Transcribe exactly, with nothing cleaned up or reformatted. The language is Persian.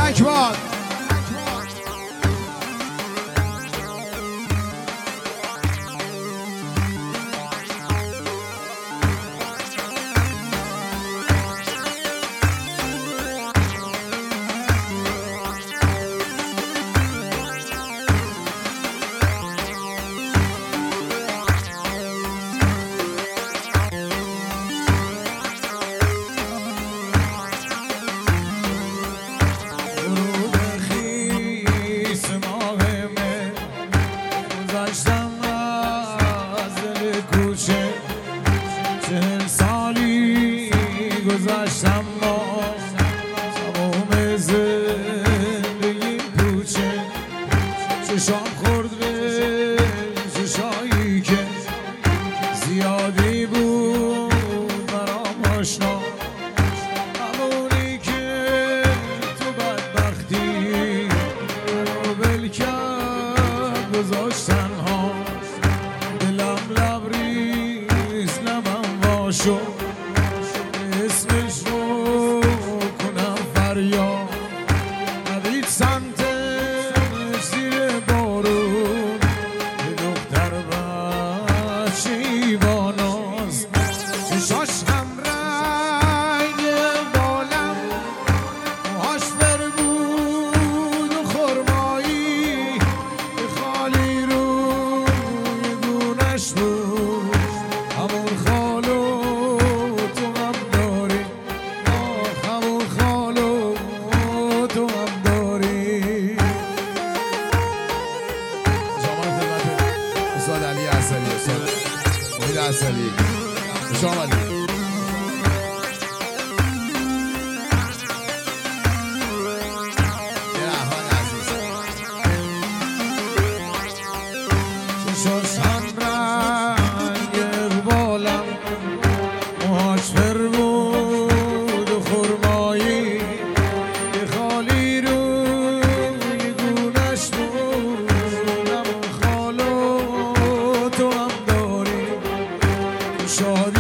مبارک باد. چهل سالی گذشتم ما تمام زندگی پوچه چشام خورد به چشایی که زیادی بود برام آشنا همونی که تو بدبختی منو ول کرد گذاشت تنها دلم لبریز لبم واشو اسمش رو کنم فریاد ندید سمتش زیر بارون یه دختر بچه‌ای با ناز چشاش هم رنگ بالم موهاش فر بود و خرمایی یه خالی روی گونش بود همون خالو تو هم داری آخ همون خالو تو هم داری. شما خدمت استاد علی عسلی، استاد محید عسلی، خوش آمدید. چشاش هم رنگ بالم موهاش فر بود و خرمایی یه خالی روی گونش بود همون خالو تو هم داری شادی